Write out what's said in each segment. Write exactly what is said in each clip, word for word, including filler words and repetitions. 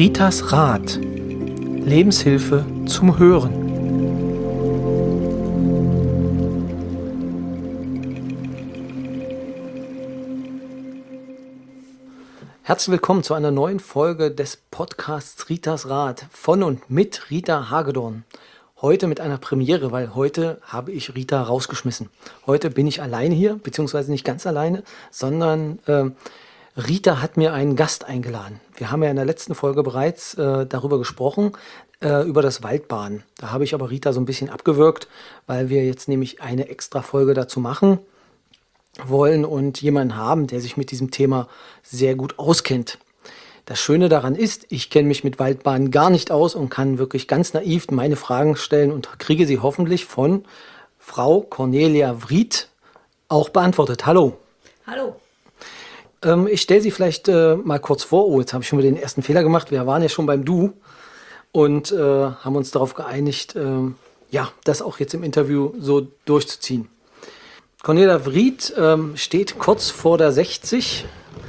Ritas Rat. Lebenshilfe zum Hören. Herzlich willkommen zu einer neuen Folge des Podcasts Ritas Rat von und mit Rita Hagedorn. Heute mit einer Premiere, weil heute habe ich Rita rausgeschmissen. Heute bin ich alleine hier, beziehungsweise nicht ganz alleine, sondern äh, Rita hat mir einen Gast eingeladen. Wir haben ja in der letzten Folge bereits äh, darüber gesprochen, äh, über das Waldbaden. Da habe ich aber Rita so ein bisschen abgewürgt, weil wir jetzt nämlich eine extra Folge dazu machen wollen und jemanden haben, der sich mit diesem Thema sehr gut auskennt. Das Schöne daran ist, ich kenne mich mit Waldbaden gar nicht aus und kann wirklich ganz naiv meine Fragen stellen und kriege sie hoffentlich von Frau Cornelia Vriet auch beantwortet. Hallo. Hallo. Ähm, ich stelle sie vielleicht äh, mal kurz vor. Oh, jetzt habe ich schon wieder den ersten Fehler gemacht. Wir waren ja schon beim Du und äh, haben uns darauf geeinigt, äh, ja, das auch jetzt im Interview so durchzuziehen. Cornelia Vriet ähm, steht kurz vor der sechzig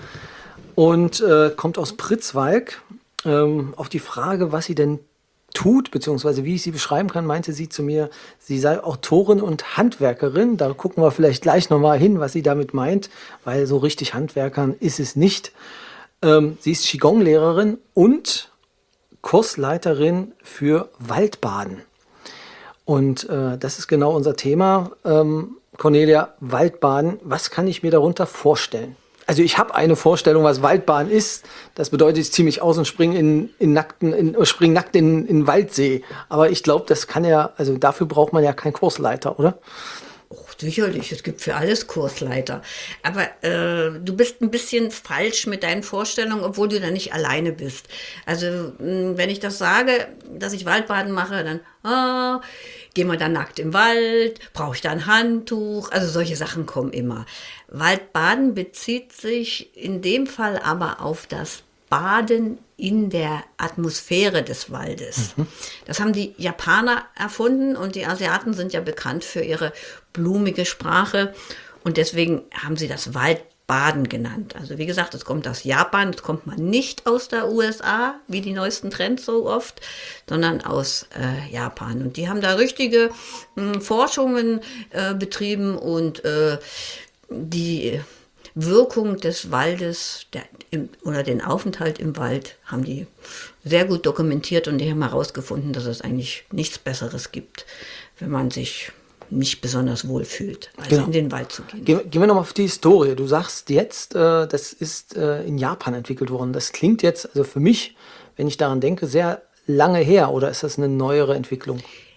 und äh, kommt aus Pritzwalk. Ähm, auf die Frage, was sie denn tut, beziehungsweise wie ich sie beschreiben kann, meinte sie zu mir, sie sei Autorin und Handwerkerin. Da gucken wir vielleicht gleich nochmal hin, was sie damit meint, weil so richtig Handwerkern ist es nicht. Ähm, sie ist Qigong-Lehrerin und Kursleiterin für Waldbaden. Und äh, das ist genau unser Thema. Ähm, Cornelia, Waldbaden, was kann ich mir darunter vorstellen? Also ich habe eine Vorstellung, was Waldbaden ist. Das bedeutet, ich ziehe mich aus und springe in, in nackten, in, spring nackt in, in den Waldsee. Aber ich glaube, das kann ja, also dafür braucht man ja keinen Kursleiter, oder? Oh, sicherlich, es gibt für alles Kursleiter. Aber äh, du bist ein bisschen falsch mit deinen Vorstellungen, obwohl du da nicht alleine bist. Also mh, wenn ich das sage, dass ich Waldbaden mache, dann ah, gehen wir dann nackt im Wald, brauche ich da ein Handtuch, also solche Sachen kommen immer. Waldbaden bezieht sich in dem Fall aber auf das Baden in der Atmosphäre des Waldes. Mhm. Das haben die Japaner erfunden und die Asiaten sind ja bekannt für ihre blumige Sprache und deswegen haben sie das Waldbaden genannt. Also wie gesagt, es kommt aus Japan, es kommt mal nicht aus der U S A, wie die neuesten Trends so oft, sondern aus äh, Japan. Und die haben da richtige mh, Forschungen äh, betrieben und äh, die Wirkung des Waldes der, im, oder den Aufenthalt im Wald haben die sehr gut dokumentiert und die haben herausgefunden, dass es eigentlich nichts Besseres gibt, wenn man sich nicht besonders wohl fühlt, als genau. in den Wald zu gehen. Gehen, gehen wir nochmal auf die Historie. Du sagst jetzt, äh, das ist äh, in Japan entwickelt worden. Das klingt jetzt, also für mich, wenn ich daran denke, sehr lange her. Oder ist das eine neuere Entwicklung?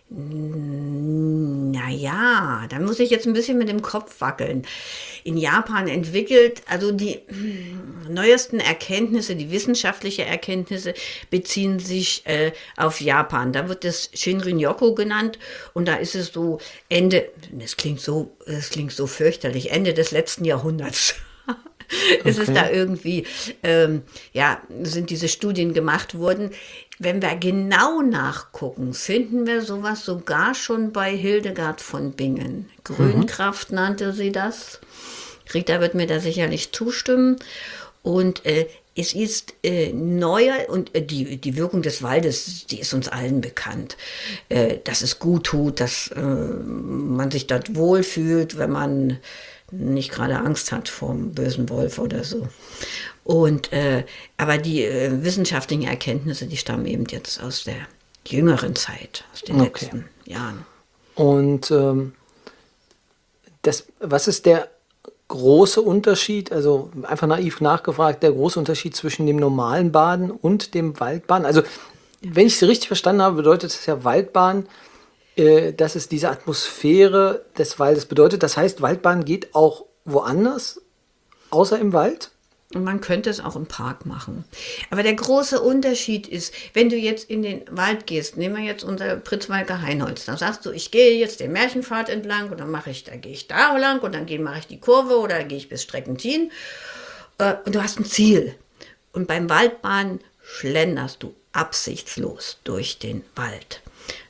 Naja, da muss ich jetzt ein bisschen mit dem Kopf wackeln. In Japan entwickelt, also die neuesten Erkenntnisse, die wissenschaftlichen Erkenntnisse beziehen sich äh, auf Japan. Da wird das Shinrin-yoku genannt und da ist es so Ende, das klingt so, das klingt so fürchterlich, Ende des letzten Jahrhunderts. Es okay. ist da irgendwie, ähm, ja, sind diese Studien gemacht worden. Wenn wir genau nachgucken, finden wir sowas sogar schon bei Hildegard von Bingen. Grünkraft mhm. nannte sie das. Rita wird mir da sicherlich zustimmen. Und äh, es ist äh, neuer und äh, die, die Wirkung des Waldes, die ist uns allen bekannt. Äh, dass es gut tut, dass äh, man sich dort wohlfühlt, wenn man nicht gerade Angst hat vor einem bösen Wolf oder so. Und, äh, aber die äh, wissenschaftlichen Erkenntnisse, die stammen eben jetzt aus der jüngeren Zeit, aus den okay. letzten Jahren. Und ähm, das, was ist der große Unterschied, also einfach naiv nachgefragt, der große Unterschied zwischen dem normalen Baden und dem Waldbaden? Also, wenn ich es richtig verstanden habe, bedeutet das ja Waldbaden, äh, dass es diese Atmosphäre des Waldes bedeutet. Das heißt, Waldbaden geht auch woanders, außer im Wald? Und man könnte es auch im Park machen. Aber der große Unterschied ist, wenn du jetzt in den Wald gehst, nehmen wir jetzt unser Pritzwalker Hainholz, dann sagst du, ich gehe jetzt den Märchenpfad entlang und dann mache ich, da gehe ich da lang und dann mache ich die Kurve oder gehe ich bis Streckentin äh, und du hast ein Ziel. Und beim Waldbaden schlenderst du absichtslos durch den Wald.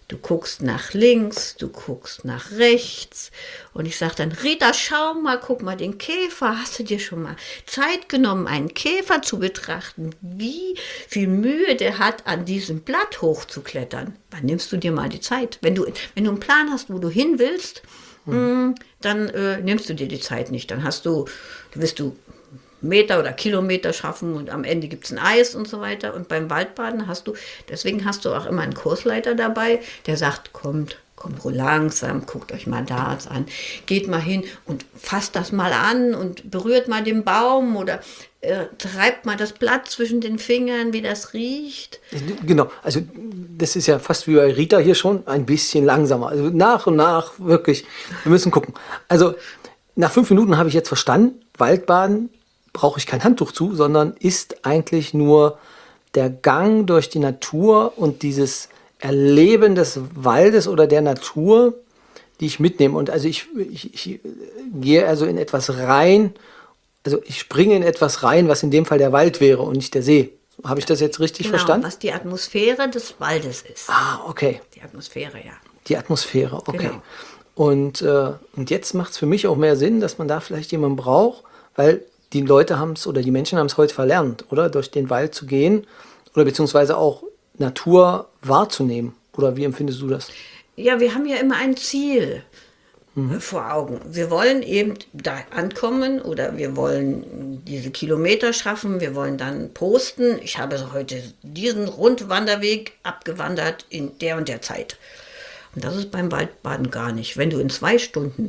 Du guckst nach links, du guckst nach rechts. Und ich sage dann, Rita, schau mal, guck mal den Käfer. Hast du dir schon mal Zeit genommen, einen Käfer zu betrachten? Wie viel Mühe der hat, an diesem Blatt hochzuklettern? Wann nimmst du dir mal die Zeit? Wenn du, wenn du einen Plan hast, wo du hin willst, hm. mh, dann äh, nimmst du dir die Zeit nicht. Dann hast du, wirst du Meter oder Kilometer schaffen und am Ende gibt es ein Eis und so weiter. Und beim Waldbaden hast du, deswegen hast du auch immer einen Kursleiter dabei, der sagt, kommt, kommt langsam, guckt euch mal das an, geht mal hin und fasst das mal an und berührt mal den Baum oder äh, treibt mal das Blatt zwischen den Fingern, wie das riecht. Genau, also das ist ja fast wie bei Rita hier schon, ein bisschen langsamer. Also nach und nach wirklich, wir müssen gucken. Also nach fünf Minuten habe ich jetzt verstanden, Waldbaden brauche ich kein Handtuch zu, sondern ist eigentlich nur der Gang durch die Natur und dieses Erleben des Waldes oder der Natur, die ich mitnehme. Und also ich, ich, ich gehe also in etwas rein, also ich springe in etwas rein, was in dem Fall der Wald wäre und nicht der See. Habe ich das jetzt richtig genau, verstanden? Was die Atmosphäre des Waldes ist. Ah, okay. Die Atmosphäre, ja. Die Atmosphäre, okay. Genau. Und, äh, und jetzt macht es für mich auch mehr Sinn, dass man da vielleicht jemanden braucht, weil die Leute haben es oder die Menschen haben es heute verlernt, oder? Durch den Wald zu gehen oder beziehungsweise auch Natur wahrzunehmen. Oder wie empfindest du das? Ja, wir haben ja immer ein Ziel mhm. vor Augen. Wir wollen eben da ankommen oder wir wollen diese Kilometer schaffen, wir wollen dann posten. Ich habe heute diesen Rundwanderweg abgewandert in der und der Zeit. Und das ist beim Waldbaden gar nicht. Wenn du in zwei Stunden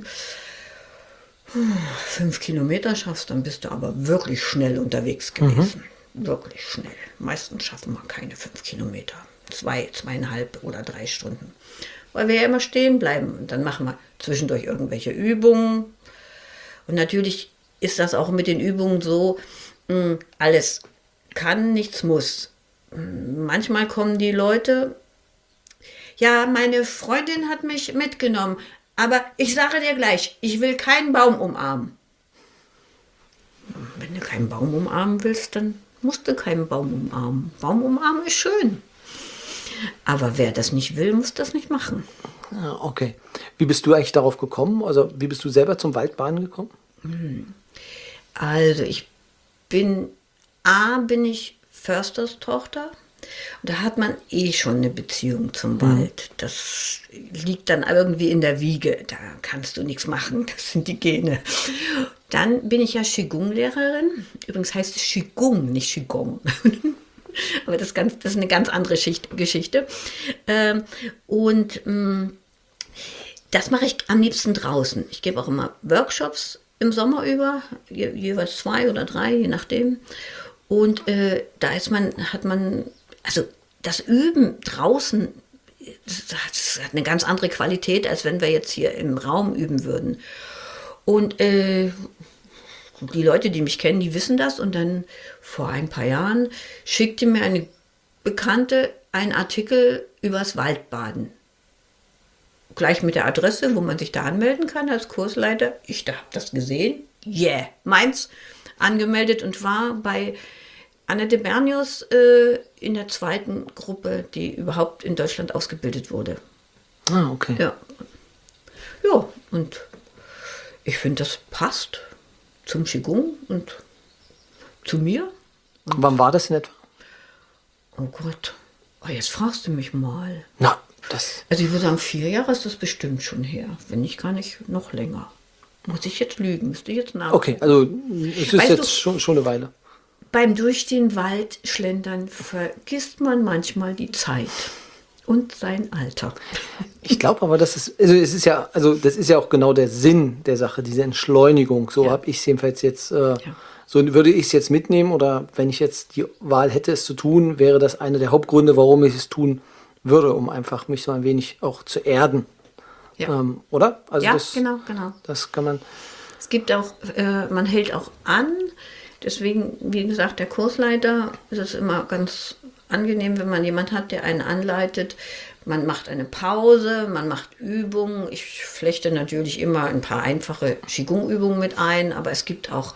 fünf Kilometer schaffst, dann bist du aber wirklich schnell unterwegs gewesen. Mhm. Wirklich schnell. Meistens schaffen wir keine fünf Kilometer. Zwei, zweieinhalb oder drei Stunden. Weil wir ja immer stehen bleiben. Und dann machen wir zwischendurch irgendwelche Übungen. Und natürlich ist das auch mit den Übungen so, mh, alles kann, nichts muss. Manchmal kommen die Leute, ja, meine Freundin hat mich mitgenommen, aber ich sage dir gleich, ich will keinen Baum umarmen. Wenn du keinen Baum umarmen willst, dann musst du keinen Baum umarmen. Baum umarmen ist schön. Aber wer das nicht will, muss das nicht machen. Ah, okay. Wie bist du eigentlich darauf gekommen? Also wie bist du selber zum Waldbaden gekommen? Also ich bin, A, bin ich Försterstochter. Und da hat man eh schon eine Beziehung zum Wald. Das liegt dann irgendwie in der Wiege. Da kannst du nichts machen. Das sind die Gene. Dann bin ich ja Qigong-Lehrerin. Übrigens heißt es Qigong, nicht Qigong. Aber das ist, ganz, das ist eine ganz andere Schicht, Geschichte. Ähm, und ähm, das mache ich am liebsten draußen. Ich gebe auch immer Workshops im Sommer über, je, jeweils zwei oder drei, je nachdem. Und äh, da ist man, hat man, also das Üben draußen, das hat eine ganz andere Qualität, als wenn wir jetzt hier im Raum üben würden. Und äh, die Leute, die mich kennen, die wissen das. Und dann vor ein paar Jahren schickte mir eine Bekannte einen Artikel übers Waldbaden. Gleich mit der Adresse, wo man sich da anmelden kann als Kursleiter. Ich habe das gesehen. Yeah, meins. Angemeldet und war bei Annette Bernius äh, in der zweiten Gruppe, die überhaupt in Deutschland ausgebildet wurde. Ah, okay. Ja, ja, und ich finde, das passt zum Qigong und zu mir. Und wann war das in etwa? Oh Gott, oh, jetzt fragst du mich mal. Na, das... Also ich würde sagen, vier Jahre ist das bestimmt schon her. Wenn nicht, gar nicht noch länger. Muss ich jetzt lügen, müsste ich jetzt nachdenken. Okay, also es ist Weißt jetzt du, schon, schon eine Weile. Beim durch den Wald schlendern vergisst man manchmal die Zeit und sein Alter. Ich glaube aber, das ist, also es ist ja, also das ist ja auch genau der Sinn der Sache, diese Entschleunigung. So Ja. habe ich es jedenfalls jetzt, äh, Ja. so würde ich es jetzt mitnehmen oder wenn ich jetzt die Wahl hätte, es zu tun, wäre das einer der Hauptgründe, warum ich es tun würde, um einfach mich so ein wenig auch zu erden. Ja, Ähm, oder? Also ja das, genau, genau. Das kann man. Es gibt auch, äh, man hält auch an. Deswegen, wie gesagt, der Kursleiter ist es immer ganz angenehm, wenn man jemanden hat, der einen anleitet. Man macht eine Pause, man macht Übungen. Ich flechte natürlich immer ein paar einfache Qigong-Übungen mit ein, aber es gibt auch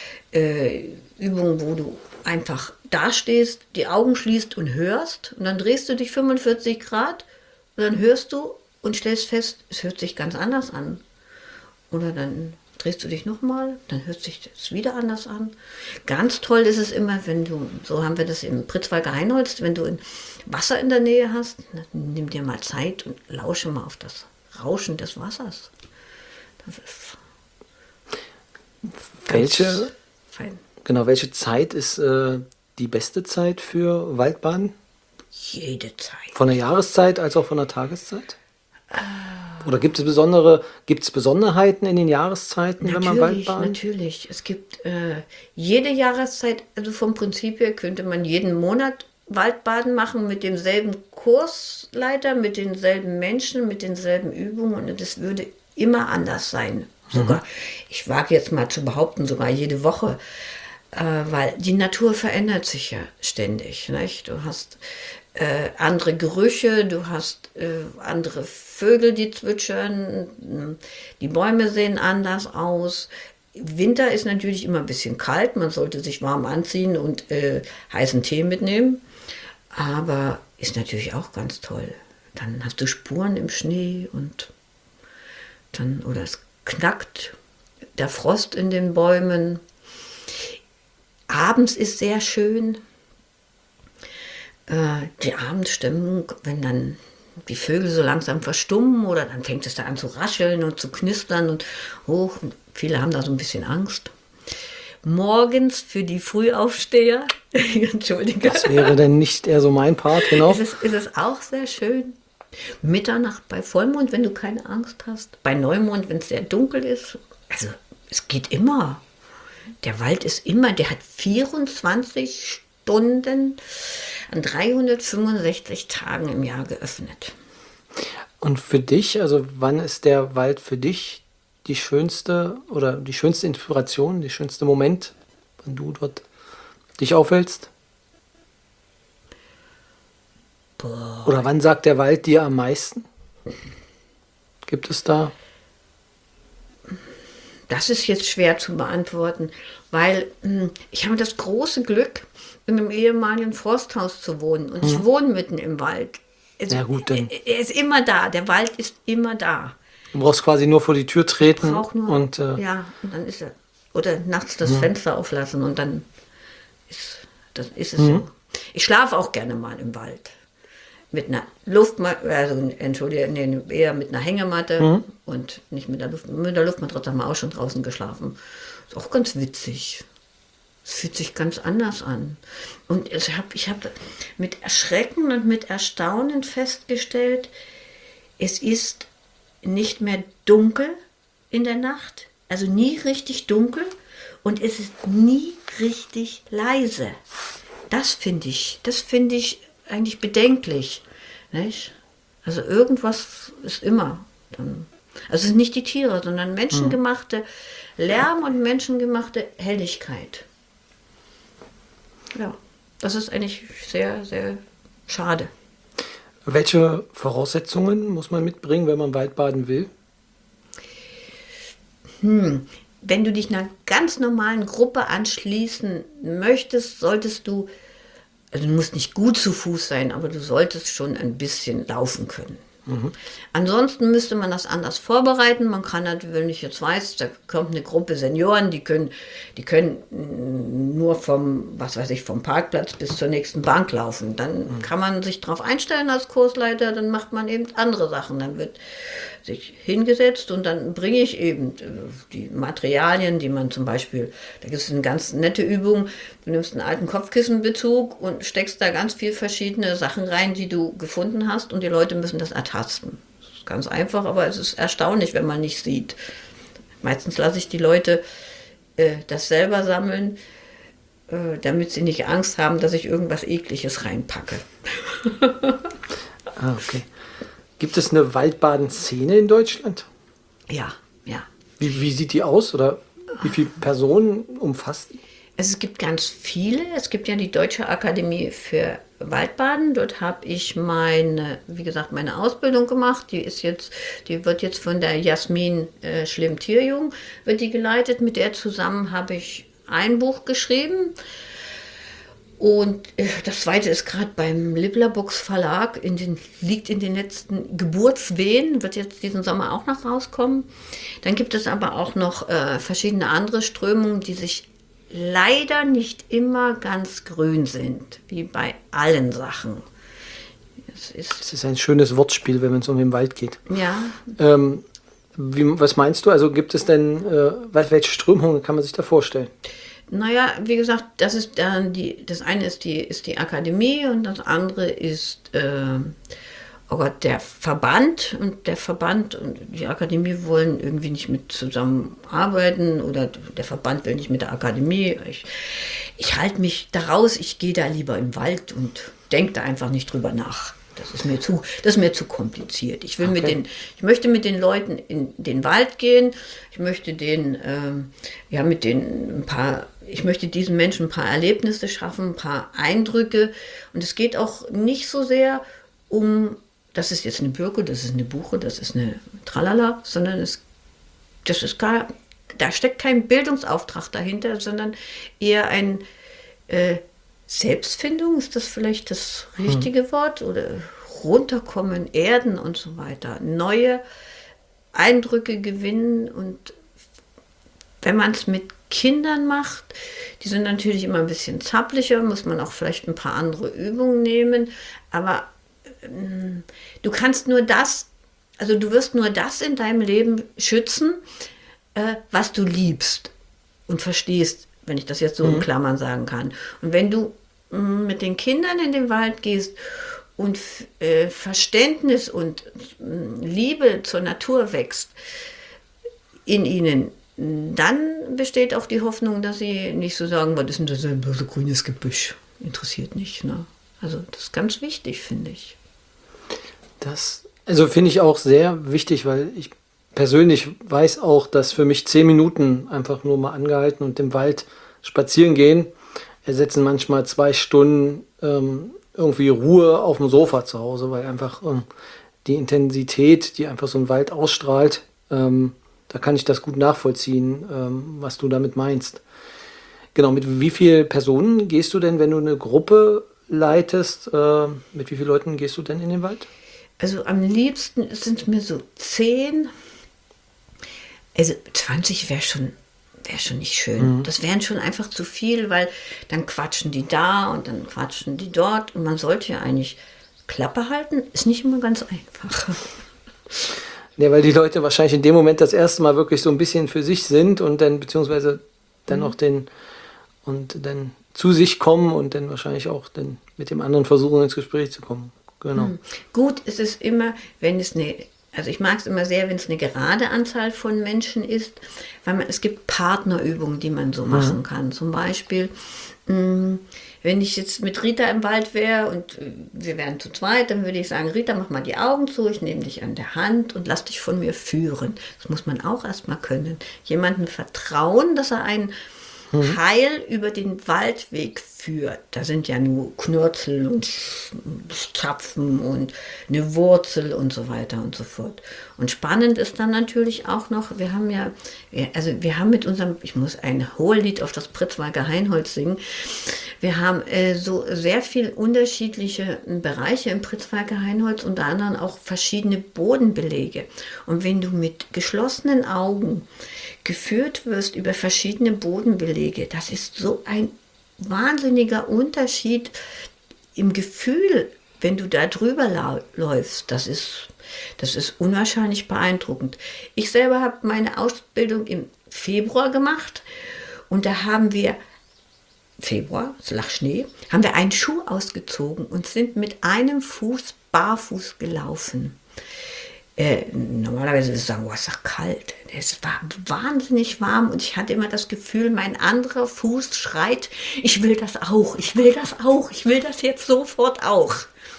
äh, Übungen, wo du einfach dastehst, die Augen schließt und hörst und dann drehst du dich fünfundvierzig Grad und dann hörst du und stellst fest, es hört sich ganz anders an. Oder dann drehst du dich nochmal, dann hört sich das wieder anders an. Ganz toll ist es immer, wenn du, so haben wir das im Pritzwalker Heinholz, wenn du in Wasser in der Nähe hast, dann nimm dir mal Zeit und lausche mal auf das Rauschen des Wassers. Das ist Welche, fein. genau, welche Zeit ist äh, die beste Zeit für Waldbaden? Jede Zeit. Von der Jahreszeit als auch von der Tageszeit? Oder gibt es besondere, gibt es Besonderheiten in den Jahreszeiten, wenn man Natürlich, Waldbaden? natürlich. Es gibt äh, jede Jahreszeit, also vom Prinzip her könnte man jeden Monat Waldbaden machen mit demselben Kursleiter, mit denselben Menschen, mit denselben Übungen und es würde immer anders sein. Sogar, ich wage jetzt mal zu behaupten, sogar jede Woche, äh, weil die Natur verändert sich ja ständig. Nicht? Du hast äh, andere Gerüche, du hast äh, andere Vögel, die zwitschern, die Bäume sehen anders aus. Winter ist natürlich immer ein bisschen kalt, man sollte sich warm anziehen und äh, heißen Tee mitnehmen, aber ist natürlich auch ganz toll. Dann hast du Spuren im Schnee und dann, oder es knackt der Frost in den Bäumen. Abends ist sehr schön. Äh, die Abendstimmung, wenn dann die Vögel so langsam verstummen oder dann fängt es da an zu rascheln und zu knistern und hoch. Und viele haben da so ein bisschen Angst. Morgens für die Frühaufsteher, entschuldige. Das wäre denn nicht eher so mein Part, genau. Ist es, ist es auch sehr schön. Mitternacht bei Vollmond, wenn du keine Angst hast. Bei Neumond, wenn es sehr dunkel ist. Also es geht immer. Der Wald ist immer, der hat vierundzwanzig Stunden an dreihundertfünfundsechzig Tagen im Jahr geöffnet. Und für dich, also wann ist der Wald für dich die schönste oder die schönste Inspiration, der schönste Moment, wenn du dort dich aufhältst? Boah. Oder wann sagt der Wald dir am meisten? Gibt es da? Das ist jetzt schwer zu beantworten, weil mh, ich habe das große Glück, in einem ehemaligen Forsthaus zu wohnen. Und ich wohne mitten im Wald. Also, Ja, gut, dann- er, er ist immer da. Der Wald ist immer da. Du brauchst quasi nur vor die Tür treten Braucht nur, und äh, ja, und dann ist er. Oder nachts das Fenster auflassen und dann ist, das ist es so. Ich schlafe auch gerne mal im Wald. Mit einer Luftmatte, also entschuldige, nee, eher mit einer Hängematte und nicht mit der Luft. Mit der Luftmatratze haben wir auch schon draußen geschlafen. Ist auch ganz witzig. Es fühlt sich ganz anders an. Und ich habe ich hab mit Erschrecken und mit Erstaunen festgestellt, es ist nicht mehr dunkel in der Nacht, also nie richtig dunkel und es ist nie richtig leise. Das finde ich, das finde ich eigentlich bedenklich. Nicht? Also irgendwas ist immer. Dann, also es sind nicht die Tiere, sondern menschengemachte Lärm und menschengemachte Helligkeit. Ja, das ist eigentlich sehr, sehr schade. welche Voraussetzungen muss man mitbringen, wenn man Waldbaden will? Wenn du dich einer ganz normalen Gruppe anschließen möchtest, solltest du, also du musst nicht gut zu Fuß sein, aber du solltest schon ein bisschen laufen können. Ansonsten müsste man das anders vorbereiten. Man kann natürlich, wenn ich jetzt weiß, da kommt eine Gruppe Senioren, die können, die können mm, nur vom, was weiß ich, vom Parkplatz bis zur nächsten Bank laufen. Dann kann man sich darauf einstellen als Kursleiter, dann macht man eben andere Sachen. Dann wird sich hingesetzt und dann bringe ich eben äh, die Materialien, die man zum Beispiel, da gibt es eine ganz nette Übung, du nimmst einen alten Kopfkissenbezug und steckst da ganz viel verschiedene Sachen rein, die du gefunden hast und die Leute müssen das ertasten. Das ist ganz einfach, aber es ist erstaunlich, wenn man nicht sieht. Meistens lasse ich die Leute äh, das selber sammeln, äh, damit sie nicht Angst haben, dass ich irgendwas Ekliges reinpacke. Ah, okay. Gibt es eine Waldbaden-Szene in Deutschland? Ja, ja. Wie, wie sieht die aus oder wie viele Personen umfasst die? Es gibt ganz viele. Es gibt ja die Deutsche Akademie für Waldbaden. Dort habe ich meine, wie gesagt, meine Ausbildung gemacht. Die ist jetzt, die wird jetzt von der Jasmin äh, Schlimm-Tierjung wird die geleitet. Mit der zusammen habe ich ein Buch geschrieben. Und äh, das zweite ist gerade beim Libblerbox Verlag, in den, liegt in den letzten Geburtswehen, wird jetzt diesen Sommer auch noch rauskommen. Dann gibt es aber auch noch äh, verschiedene andere Strömungen, die sich leider nicht immer ganz grün sind, wie bei allen Sachen. Es ist, es ist ein schönes Wortspiel, wenn es um den Wald geht. Ja. Ähm, wie, was meinst du? Also gibt es denn, äh, welche Strömungen kann man sich da vorstellen? Naja, wie gesagt, das ist dann die, das eine ist die, ist die Akademie und das andere ist äh, oh Gott, der Verband. Und der Verband und die Akademie wollen irgendwie nicht mit zusammenarbeiten oder der Verband will nicht mit der Akademie. Ich, ich halte mich da raus, ich gehe da lieber im Wald und denke da einfach nicht drüber nach. Das ist mir zu, das ist mir zu kompliziert. Ich will okay. mit den, ich möchte mit den Leuten in den Wald gehen. Ich möchte den, ähm, ja, mit den ein paar, ich möchte diesen Menschen ein paar Erlebnisse schaffen, ein paar Eindrücke. Und es geht auch nicht so sehr um, das ist jetzt eine Birke, das ist eine Buche, das ist eine Tralala, sondern es, das ist gar, da steckt kein Bildungsauftrag dahinter, sondern eher ein äh, Selbstfindung, ist das vielleicht das richtige hm. Wort? Oder runterkommen, erden und so weiter. Neue Eindrücke gewinnen. Und wenn man es mit Kindern macht, die sind natürlich immer ein bisschen zappliger, muss man auch vielleicht ein paar andere Übungen nehmen. Aber ähm, du kannst nur das, also du wirst nur das in deinem Leben schützen, äh, was du liebst und verstehst, wenn ich das jetzt so mhm. in Klammern sagen kann. Und wenn du mit den Kindern in den Wald gehst und äh, Verständnis und äh, Liebe zur Natur wächst in ihnen, dann besteht auch die Hoffnung, dass sie nicht so sagen, was ist denn das ein so grünes Gebüsch? Interessiert nicht. Ne? Also das ist ganz wichtig, finde ich. Das, also finde ich auch sehr wichtig, weil ich persönlich weiß auch, dass für mich zehn Minuten einfach nur mal angehalten und im Wald spazieren gehen ersetzen manchmal zwei Stunden ähm, irgendwie Ruhe auf dem Sofa zu Hause, weil einfach ähm, die Intensität, die einfach so ein Wald ausstrahlt, ähm, da kann ich das gut nachvollziehen, ähm, was du damit meinst. Genau, mit wie vielen Personen gehst du denn, wenn du eine Gruppe leitest, äh, mit wie vielen Leuten gehst du denn in den Wald? Also am liebsten sind es mir so zehn, also zwanzig wäre schon wäre schon nicht schön. Mhm. Das wären schon einfach zu viel, weil dann quatschen die da und dann quatschen die dort und man sollte ja eigentlich Klappe halten, ist nicht immer ganz einfach. Ja, weil die Leute wahrscheinlich in dem Moment das erste Mal wirklich so ein bisschen für sich sind und dann beziehungsweise dann mhm. auch den und dann zu sich kommen und dann wahrscheinlich auch dann mit dem anderen versuchen ins Gespräch zu kommen. Genau. Mhm. Gut ist es immer, wenn es eine Also ich mag es immer sehr, wenn es eine gerade Anzahl von Menschen ist, weil man, es gibt Partnerübungen, die man so machen kann. Zum Beispiel, mh, wenn ich jetzt mit Rita im Wald wäre und wir wären zu zweit, dann würde ich sagen, Rita, mach mal die Augen zu, ich nehme dich an der Hand und lass dich von mir führen. Das muss man auch erstmal können. Jemandem vertrauen, dass er einen Mhm. heil über den Waldweg führt. Da sind ja nur Knurzel und Zapfen und eine Wurzel und so weiter und so fort. Und spannend ist dann natürlich auch noch, wir haben ja, also wir haben mit unserem, ich muss ein Hohelied auf das Pritzwalker Hainholz singen, wir haben äh, so sehr viel unterschiedliche Bereiche im Pritzwalker Hainholz, unter anderem auch verschiedene Bodenbelege. Und wenn du mit geschlossenen Augen geführt wirst über verschiedene Bodenbelege, das ist so ein wahnsinniger Unterschied im Gefühl, wenn du da drüber lau- läufst. Das ist, das ist unwahrscheinlich beeindruckend. Ich selber habe meine Ausbildung im Februar gemacht und da haben wir, Februar, es lag Schnee, haben wir einen Schuh ausgezogen und sind mit einem Fuß barfuß gelaufen. Äh, normalerweise würde ich sagen, oh, es ist doch kalt. Es war wahnsinnig warm und ich hatte immer das Gefühl, mein anderer Fuß schreit, ich will das auch, ich will das auch, ich will das jetzt sofort auch.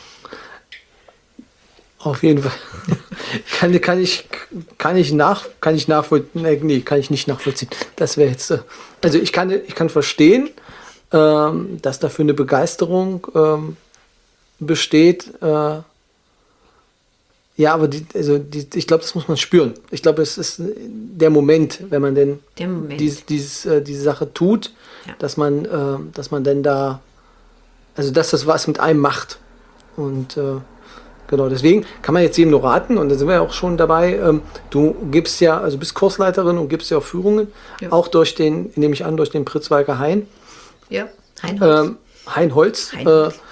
Auf jeden Fall. kann, kann, ich, kann, ich nach, kann ich nachvollziehen? Nee, kann ich nicht nachvollziehen. Das wäre jetzt. Äh, also ich kann, ich kann verstehen, ähm, dass dafür eine Begeisterung ähm, besteht. Äh, Ja, aber die, also die, ich glaube, das muss man spüren. Ich glaube, es ist der Moment, wenn man denn Der Moment. Dies, dieses, äh, diese Sache tut, Ja. dass man, äh, dass man denn da also dass das was mit einem macht. Und äh, genau, deswegen kann man jetzt jedem nur raten, und da sind wir ja auch schon dabei, ähm, du gibst ja, also bist Kursleiterin und gibst ja auch Führungen, Ja. auch durch den, nehme ich an, durch den Pritzwalker Hain. Ja, Heinholz. Ähm, Heinholz. Heinholz. Äh,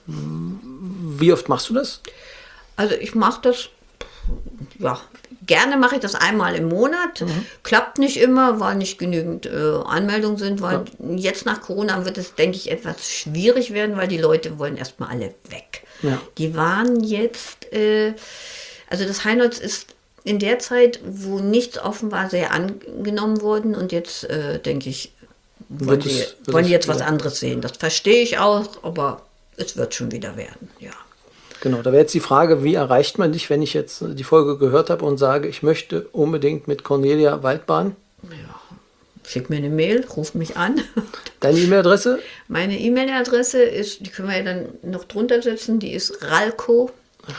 wie oft machst du das? Also ich mache das, ja, gerne mache ich das einmal im Monat. Mhm. Klappt nicht immer, weil nicht genügend äh, Anmeldungen sind, weil jetzt nach Corona wird es, denke ich, etwas schwierig werden, weil die Leute wollen erstmal alle weg. Ja. Die waren jetzt, äh, also das Heinholz ist in der Zeit, wo nichts offen war, sehr angenommen worden, und jetzt, äh, denke ich, wollen Wird die, es- wird wollen es die jetzt was wieder- anderes sehen. Das verstehe ich auch, aber es wird schon wieder werden, ja. Genau, da wäre jetzt die Frage, wie erreicht man dich, wenn ich jetzt die Folge gehört habe und sage, ich möchte unbedingt mit Cornelia Waldbahn. Schick mir eine Mail, ruf mich an. Deine E-Mail-Adresse? Meine E-Mail-Adresse ist, die können wir ja dann noch drunter setzen, die ist ralco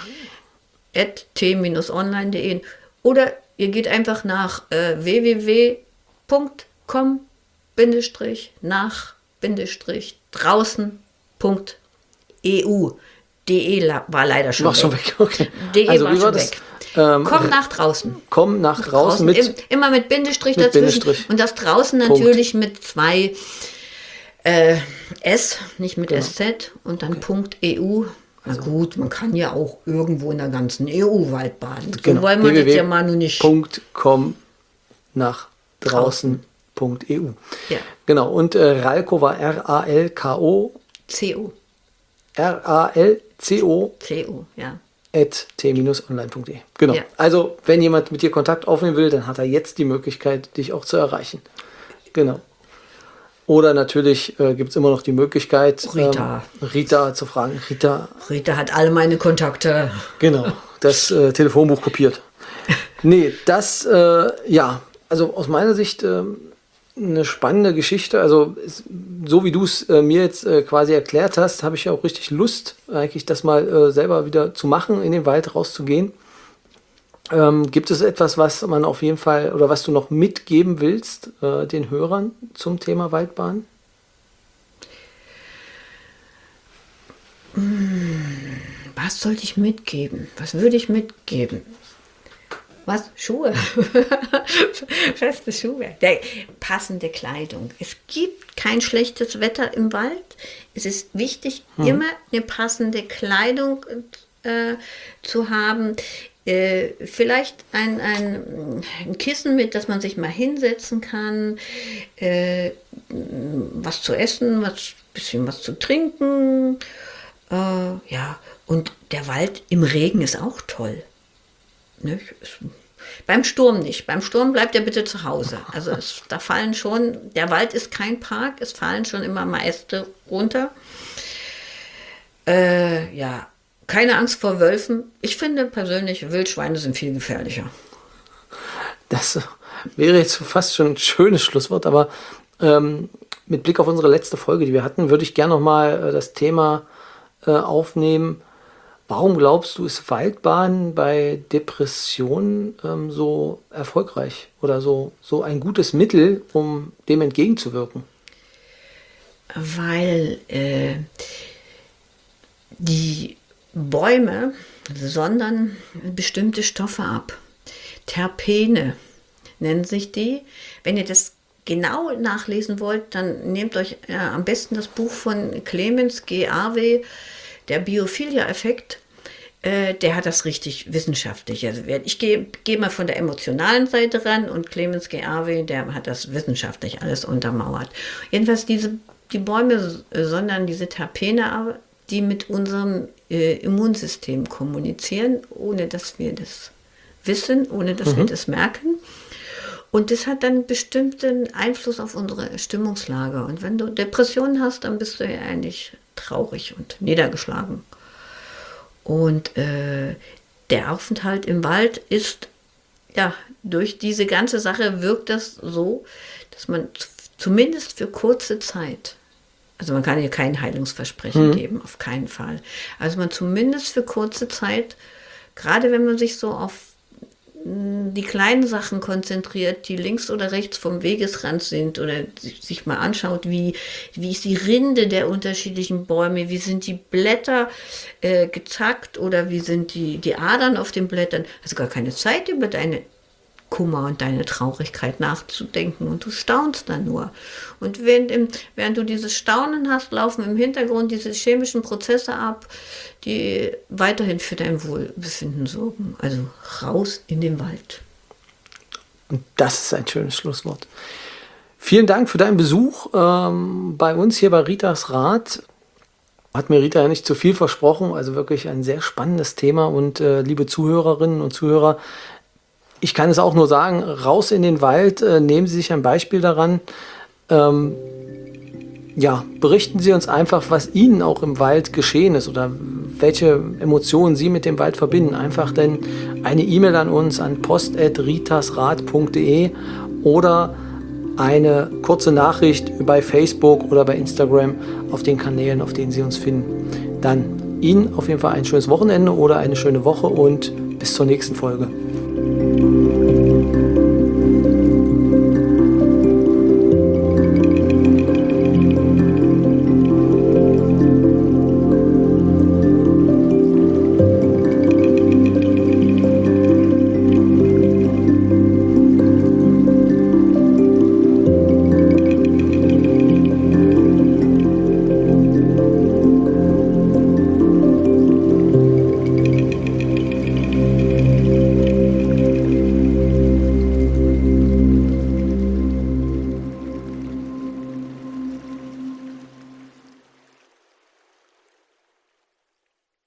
at t online punkt de, oder ihr geht einfach nach äh, w w w punkt com nach draußen punkt e u. De la- war leider schon War weg. schon weg, okay. De Also, war wie war schon das? weg. Ähm, Komm nach draußen. Komm nach draußen mit. Im, immer mit Bindestrich mit dazwischen. Bindestrich. Und das draußen Punkt. natürlich mit zwei äh, S, nicht mit Genau. S Z, und dann Punkt E U. Na gut, man kann ja auch irgendwo in der ganzen E U Wald baden. So Genau. wollen wir das ja mal nur nicht. .com nach draußen.eu. Ja. Genau, und äh, Ralco war R A L K O, C O. R A L C O C O, ja. at t online punkt de. Genau. Ja. Also, wenn jemand mit dir Kontakt aufnehmen will, dann hat er jetzt die Möglichkeit, dich auch zu erreichen. Genau. Oder natürlich äh, gibt es immer noch die Möglichkeit, Rita. Ähm, Rita zu fragen. Rita, Rita hat alle meine Kontakte. genau, das äh, Telefonbuch kopiert. Nee, das, äh, ja, also aus meiner Sicht ähm, eine spannende Geschichte. Also es, so wie du es äh, mir jetzt äh, quasi erklärt hast, habe ich ja auch richtig Lust, eigentlich das mal äh, selber wieder zu machen, in den Wald rauszugehen. Ähm, gibt es etwas, was man auf jeden Fall oder was du noch mitgeben willst äh, den Hörern zum Thema Waldbahn? Was sollte ich mitgeben? Was würde ich mitgeben? Was? Schuhe. Feste Schuhe. Der, passende Kleidung. Es gibt kein schlechtes Wetter im Wald. Es ist wichtig, immer eine passende Kleidung äh, zu haben. Äh, vielleicht ein, ein, ein Kissen, mit das man sich mal hinsetzen kann. Äh, was zu essen, was bisschen was zu trinken. Äh, ja, und der Wald im Regen ist auch toll. Ne? Es- Beim Sturm nicht. Beim Sturm bleibt er bitte zu Hause. Also es, da fallen schon, der Wald ist kein Park, es fallen schon immer mal Äste runter. Äh, ja, keine Angst vor Wölfen. Ich finde persönlich, Wildschweine sind viel gefährlicher. Das äh, wäre jetzt fast schon ein schönes Schlusswort, aber ähm, mit Blick auf unsere letzte Folge, die wir hatten, würde ich gerne nochmal äh, das Thema äh, aufnehmen. Warum glaubst du, ist Waldbaden bei Depressionen ähm, so erfolgreich oder so, so ein gutes Mittel, um dem entgegenzuwirken? Weil äh, die Bäume sondern bestimmte Stoffe ab. Terpene nennen sich die. Wenn ihr das genau nachlesen wollt, dann nehmt euch äh, am besten das Buch von Clemens G. Arvey, der Biophilia-Effekt. Äh, der hat das richtig wissenschaftlich. Also wer- ich gehe gehe mal von der emotionalen Seite ran, und Clemens G. Arvey, der hat das wissenschaftlich alles untermauert. Jedenfalls diese, die Bäume äh, sondern diese Terpene ab, die mit unserem äh, Immunsystem kommunizieren, ohne dass wir das wissen, ohne dass wir das merken. Und das hat dann bestimmten Einfluss auf unsere Stimmungslage. Und wenn du Depressionen hast, dann bist du ja eigentlich traurig und niedergeschlagen. Und äh, der Aufenthalt im Wald ist, ja, durch diese ganze Sache wirkt das so, dass man z- zumindest für kurze Zeit, also man kann hier kein Heilungsversprechen geben, auf keinen Fall. Also man zumindest für kurze Zeit, gerade wenn man sich so auf die kleinen Sachen konzentriert, die links oder rechts vom Wegesrand sind oder sich mal anschaut, wie, wie ist die Rinde der unterschiedlichen Bäume, wie sind die Blätter äh, gezackt oder wie sind die, die Adern auf den Blättern, hast du gar keine Zeit über deine Kummer und deine Traurigkeit nachzudenken und du staunst dann nur. Und während, im, während du dieses Staunen hast, laufen im Hintergrund diese chemischen Prozesse ab, die weiterhin für dein Wohlbefinden sorgen. Also raus in den Wald. Und das ist ein schönes Schlusswort. Vielen Dank für deinen Besuch ähm, bei uns hier bei Ritas Rat. Hat mir Rita ja nicht zu viel versprochen, also wirklich ein sehr spannendes Thema. Und äh, liebe Zuhörerinnen und Zuhörer, ich kann es auch nur sagen, raus in den Wald, äh, nehmen Sie sich ein Beispiel daran. Ähm, ja, berichten Sie uns einfach, was Ihnen auch im Wald geschehen ist oder welche Emotionen Sie mit dem Wald verbinden. Einfach denn eine E-Mail an uns an post at ritasrat punkt de oder eine kurze Nachricht bei Facebook oder bei Instagram auf den Kanälen, auf denen Sie uns finden. Dann Ihnen auf jeden Fall ein schönes Wochenende oder eine schöne Woche und bis zur nächsten Folge.